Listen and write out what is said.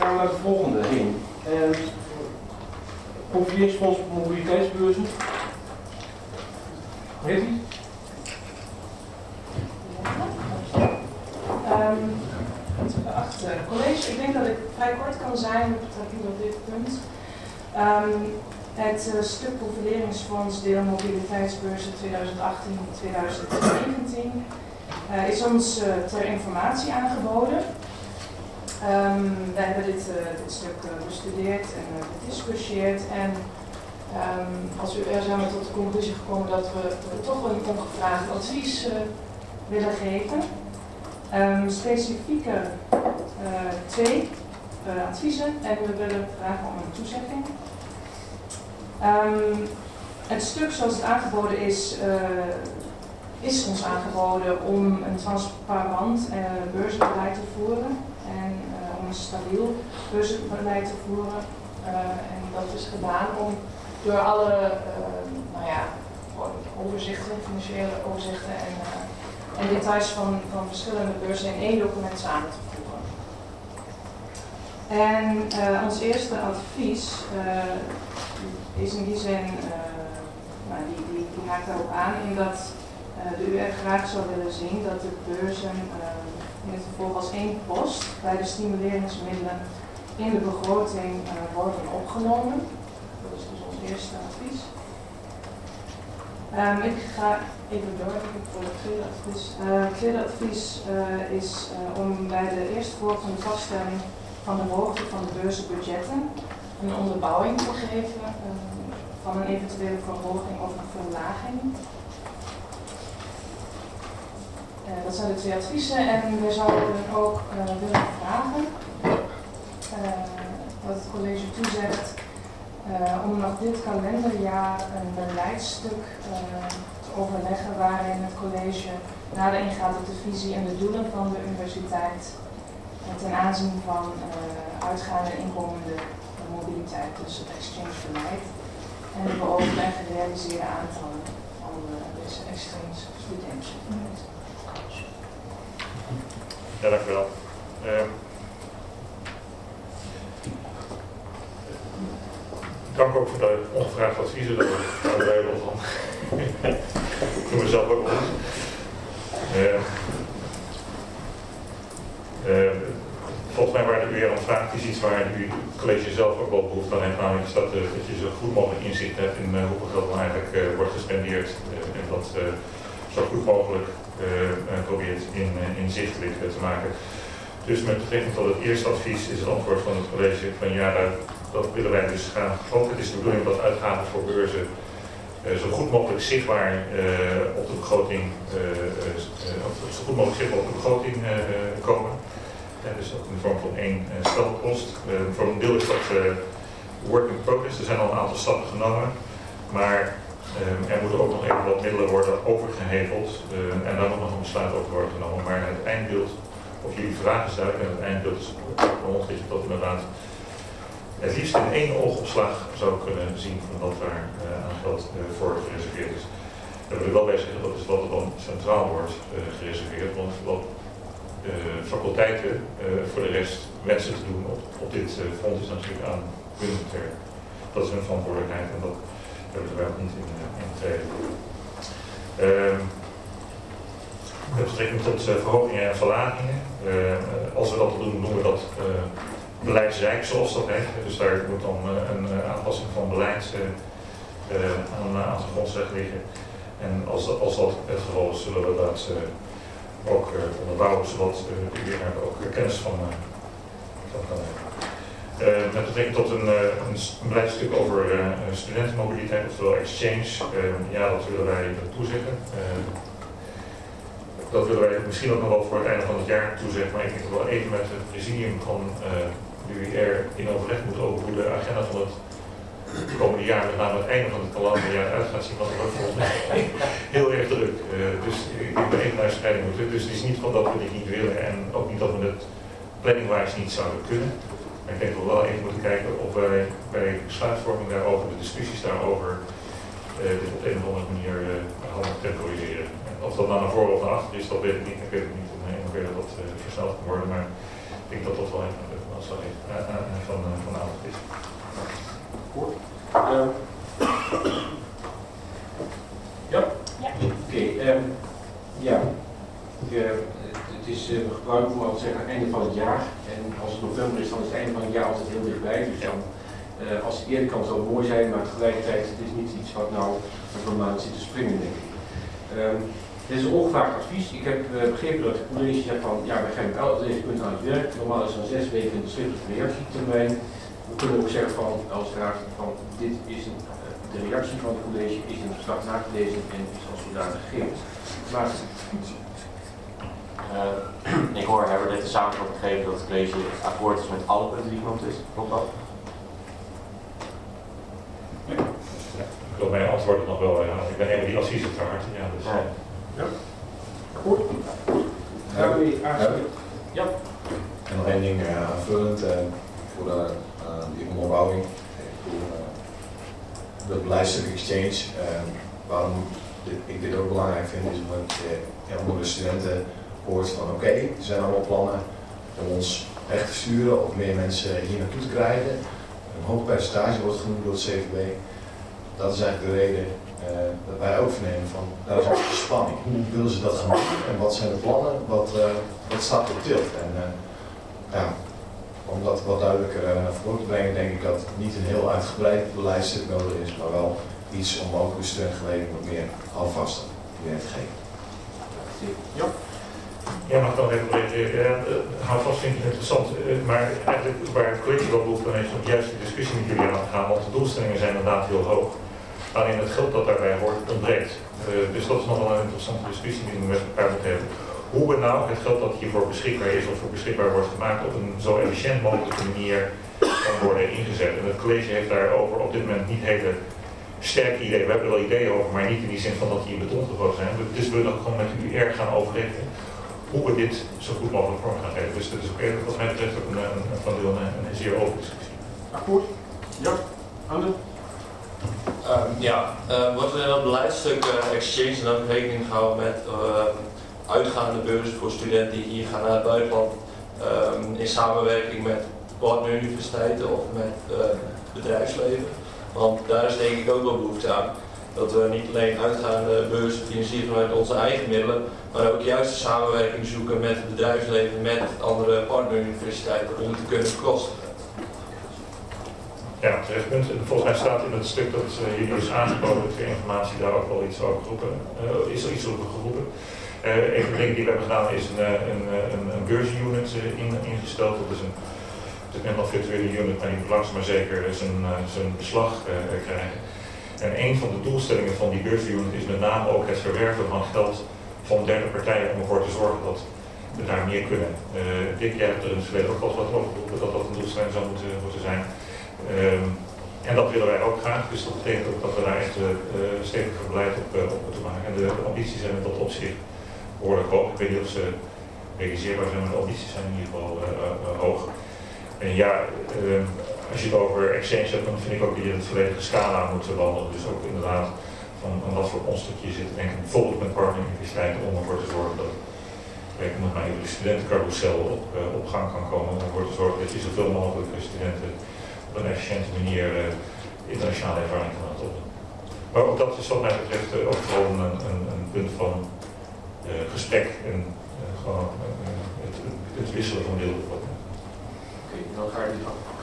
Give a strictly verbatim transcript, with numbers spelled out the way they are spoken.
gaan we naar de volgende heen. Uh, Profileringsfonds mobiliteitsbeurzen. Heet die? Um, Geachte college, ik denk dat ik vrij kort kan zijn met betrekking tot dit punt. Um, het uh, stuk profileringsfonds deel mobiliteitsbeurzen tweeduizend achttien tot tweeduizend negentien uh, is ons uh, ter informatie aangeboden. Um, wij hebben dit, uh, dit stuk uh, bestudeerd en uh, gediscussieerd en um, als u er zijn we tot de conclusie gekomen dat we, dat we toch een ongevraagd advies uh, willen geven. Um, specifieke uh, twee uh, adviezen en we willen vragen om een toezegging. Um, het stuk zoals het aangeboden is, uh, is ons aangeboden om een transparant uh, beursbeleid te voeren en uh, om een stabiel beursbeleid te voeren. Uh, en dat is gedaan om door alle uh, nou ja, overzichten, financiële overzichten en uh, en details van, van verschillende beurzen in één document samen te voegen. En uh, ons eerste advies uh, is in die zin, uh, nou, die, die, die haakt daarop aan, in dat uh, de U R graag zou willen zien dat de beurzen uh, in het vervolg als één post bij de stimuleringsmiddelen in de begroting uh, worden opgenomen. Dat is dus ons eerste advies. Um, ik ga even door voor het tweede advies. Uh, het tweede advies uh, is uh, om bij de eerstvolgende vaststelling van de hoogte van de beurzenbudgetten een onderbouwing te geven uh, van een eventuele verhoging of een verlaging. Uh, dat zijn de twee adviezen en we zouden ook uh, willen vragen uh, dat het college toezegt Uh, om nog dit kalenderjaar een beleidstuk uh, te overleggen waarin het college nader ingaat op de visie en de doelen van de universiteit uh, ten aanzien van uh, uitgaande en inkomende uh, mobiliteit, dus het exchangebeleid en de beoogde en gerealiseerde aantallen van uh, deze exchange studenten. Ja, dank u wel. Uh, Dank ook voor de ongevraagde adviezen, dat houden wij wel van. Dat doen we zelf ook wel eens. Uh, uh, volgens mij waar de U R om vraagt is iets waar u het college zelf ook wel behoefte aan heeft, namelijk is dat, uh, dat je zo goed mogelijk inzicht hebt in uh, hoeveel geld er eigenlijk uh, wordt gespendeerd uh, en dat uh, zo goed mogelijk uh, uh, probeert in, uh, inzichtelijk uh, te maken. Dus met betrekking tot het eerste advies is het antwoord van het college van ja, daar, dat willen wij dus gaan vergroten. Het is de bedoeling dat uitgaven voor beurzen uh, zo goed mogelijk zichtbaar uh, op de begroting, uh, uh, uh, zo goed mogelijk zichtbaar op de begroting uh, komen. Uh, dus dat in de vorm van één uh, stelpost. Uh, voor een deel is dat uh, work in progress. Er zijn al een aantal stappen genomen, maar uh, er moeten ook nog even wat middelen worden overgeheveld uh, en daar moet nog een besluit over worden genomen. Maar het eindbeeld, of jullie vragen is duidelijk en het eindbeeld is voor ons is dat inderdaad het liefst in één oogopslag zou kunnen zien van wat daar uh, aan geld uh, voor gereserveerd is. Daar wil ik wel bij zeggen, dat is wat er dan centraal wordt uh, gereserveerd, want wat uh, faculteiten uh, voor de rest mensen te doen op, op dit uh, front is natuurlijk aan hun ter. Dat is hun verantwoordelijkheid en dat hebben wij ook niet in, uh, in treden. Uh, met betrekking tot uh, verhogingen en verlagingen, uh, als we dat doen, noemen we dat uh, beleidsrijk, zoals dat heet. Dus daar moet dan uh, een uh, aanpassing van beleid uh, uh, aan, uh, aan de grondslag liggen. En als, als dat het geval is, zullen we dat uh, ook uh, onderbouwen, zodat uh, de U R ook uh, kennis van, uh, van kan hebben. Uh, met betrekking tot een, uh, een, een beleidstuk over uh, studentenmobiliteit, oftewel exchange, uh, ja, dat willen wij uh, toezeggen. Uh, Dat willen wij misschien ook nog wel voor het einde van het jaar toezeggen, maar ik denk dat we wel even met het presidium van uh, de U R in overleg moeten over hoe de agenda van het komende jaar, met name het einde van het kalenderjaar, uit gaat zien, want dat wordt volgens mij heel erg druk. Uh, dus ik ben even naar scheiding moeten. Dus het is niet van dat we dit niet willen en ook niet dat we het planningwijs niet zouden kunnen. Maar ik denk dat we wel even moeten kijken of wij bij besluitvorming daarover, de discussies daarover, uh, dit op een of andere manier uh, handig temporiseren. Of dat nou naar voren of naar achter is, dat weet ik niet. Ik weet het niet in hoeverre dat uh, versneld kan worden. Maar Ik denk dat dat wel even een van van van de avond is. Goed. Uh, ja? Ja. Oké. Okay, um, ja. Uh, het is uh, gebruikelijk om al te zeggen aan het einde van het jaar. En als het november is, dan is het einde van het jaar altijd heel dichtbij. Dus dan, uh, als het eerder kan, zal het mooi zijn, maar tegelijkertijd het is niet iets wat nou voor een maand zit te springen, denk ik. Um, dit is een ongevraagd advies. Ik heb uh, begrepen dat het college zegt van, ja, we gaan elk deze punt aan het werk. Normaal is dan zes weken een schriftelijke reactietermijn. We kunnen ook zeggen van, als raad van, dit is een, uh, de reactie van het college is in het verslag nagelezen en is als zodanig gegeven. Maar Uh, ik hoor Herbert net de samenvatting gegeven dat het college akkoord is met alle punten die genoemd is. Klopt dat? Ja. Ik wil mijn antwoord nog wel, ja. Ik ben even die adviezen te hard. Ja, dus, ja. Ja. Goed. Gaan we die aansluiten? Ja. En nog één ding uh, aanvullend uh, voor de, uh, die onderbouwing. Voor uh, de beleidstuk exchange. Uh, waarom dit, ik dit ook belangrijk vind is omdat je ja, onder de studenten hoort van oké, okay, er zijn allemaal plannen om ons echt te sturen of meer mensen hier naartoe te krijgen. Een hoog percentage wordt genoemd door het C V B. Dat is eigenlijk de reden uh, dat wij ook vernemen van, daar is onze spanning. Hoe willen ze dat gaan doen en wat zijn de plannen, wat, uh, wat staat op tilt. En uh, ja, om dat wat duidelijker uh, naar voren te brengen, denk ik dat niet een heel uitgebreid beleidstuk nodig is, maar wel iets om ook de studentengelegenheid wat meer alvast te geven. Ja. Ja, mag ik dan even reageren? Uh, houvast vind ik interessant, uh, maar eigenlijk waar het college wel behoefte aan is om juist de discussie met jullie aan te gaan, want de doelstellingen zijn inderdaad heel hoog. Alleen het geld dat daarbij hoort ontbreekt. Uh, dus dat is nog wel een interessante discussie die we met elkaar moeten hebben. Hoe we nou het geld dat hiervoor beschikbaar is of voor beschikbaar wordt gemaakt op een zo efficiënt mogelijke manier kan worden ingezet. En het college heeft daarover op dit moment niet hele sterke ideeën. We hebben er wel ideeën over, maar niet in die zin van dat die in beton gegooid zijn. Dus we willen gewoon met u erg gaan overleggen hoe we dit zo goed mogelijk vorm gaan geven. Dus dat is ook even wat mij betreft ook een, een, van deel een, een zeer open discussie. Akkoord? Ja. Anne? Uh, ja, uh, wordt er in dat beleidstuk uh, exchange dan ook rekening gehouden met uh, uitgaande beurzen voor studenten die hier gaan naar het buitenland uh, in samenwerking met partneruniversiteiten of met uh, bedrijfsleven. Want daar is denk ik ook wel behoefte aan. Dat we niet alleen uitgaande beurzen financieren vanuit onze eigen middelen, maar ook juist de samenwerking zoeken met het bedrijfsleven, met andere partneruniversiteiten om te kunnen kosten. Ja, terecht punt. Volgens mij staat in het stuk dat uh, jullie is aangeboden ter informatie daar ook wel iets over geroepen. Uh, is er iets over geroepen. Uh, een van de dingen die we hebben gedaan is een, een, een, een beursunit uh, in, ingesteld. Dat is een, het is net nog virtuele unit, maar die moet langzaam maar zeker zijn, uh, zijn beslag uh, krijgen. En een van de doelstellingen van die beursunit is met name ook het verwerven van geld van derde partijen om ervoor te zorgen dat we daar meer kunnen. Uh, Dick, jij hebt er in het verleden ook al wat over geroepen dat dat een doelstelling zou moeten, moeten zijn. Um, en dat willen wij ook graag, dus dat betekent ook dat we daar echt uh, steviger beleid op, uh, op moeten maken. En de ambities zijn in dat opzicht behoorlijk hoog. Ik weet niet of ze realiseerbaar zijn, maar de ambities zijn in ieder geval uh, uh, hoog. En ja, uh, als je het over exchange hebt, dan vind ik ook dat je het volledige scala moet wandelen. Dus ook inderdaad van, van wat voor constructie je zit. Denk ik bijvoorbeeld met partneruniversiteiten om ervoor te zorgen dat ik noem maar even de studentencarousel op, uh, op gang kan komen. Om ervoor te zorgen dat je zoveel mogelijk studenten op een efficiënte manier uh, internationale ervaring kan laten opdoen. Maar ook dat is wat mij betreft uh, ook gewoon een, een, een punt van uh, gesprek en uh, gewoon uh, het, het wisselen van beelden. Oké, okay, dan ga ik